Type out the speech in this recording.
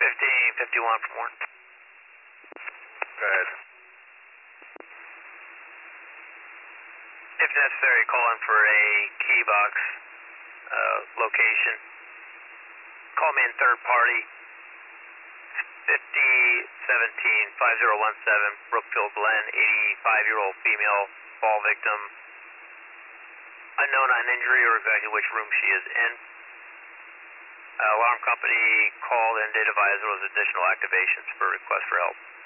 1551 from Warren. Go ahead. If necessary, call in for a key box location. Call me in third party. 5017-5017, Brookfield Glen, 85-year-old female, fall victim. Unknown on injury or exactly which room she is in. Alarm company called and did advise there was additional activations for request for help.